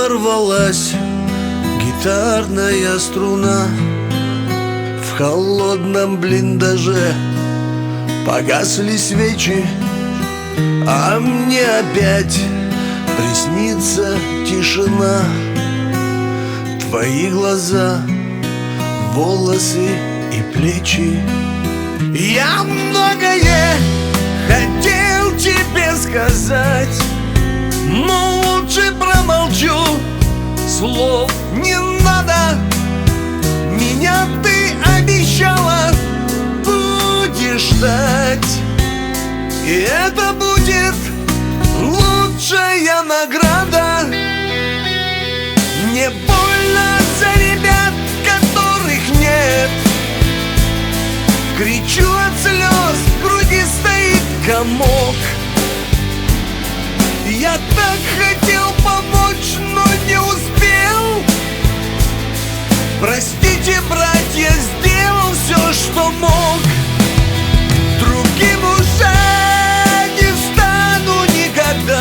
Оборвалась гитарная струна, в холодном блиндаже погасли свечи, а мне опять приснится тишина. Твои глаза, волосы и плечи. Я многое хотел тебе сказать, но лучше промолчу. Слов не надо. Меня ты обещала будешь ждать, и это будет лучшая награда. Мне больно за ребят, которых нет. Кричу от слез, в груди стоит комок. Я так хотел помочь, но не успел. Простите, братья, сделал все, что мог. Другим уже не стану никогда.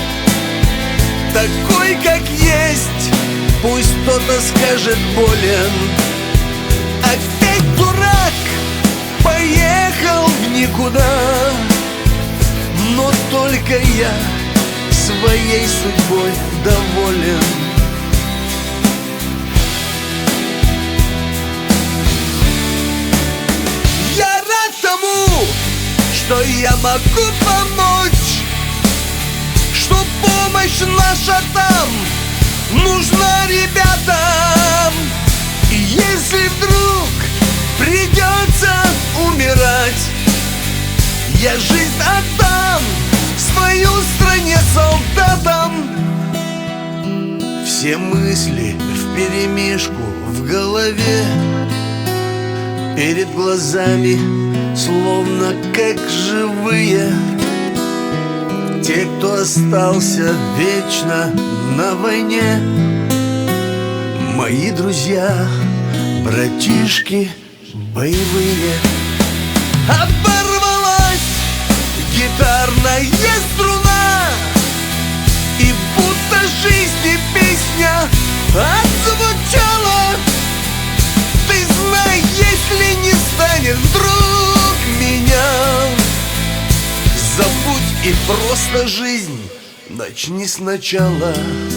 Такой, как есть, пусть кто-то скажет болен. Опять дурак, поехал в никуда. Но только я своей судьбой доволен. Я рад тому, что я могу помочь, что помощь наша там нужна ребятам. И если вдруг придется умирать, я жизнь отдам свою стране солдатам. Все мысли вперемешку в голове, перед глазами словно как живые. Те, кто остался вечно на войне, мои друзья, братишки боевые. Оборвалась гитарная струна, и будто жизни песня отзвучала. Ты знай, если не станет вдруг меня, забудь и просто жизнь начни сначала.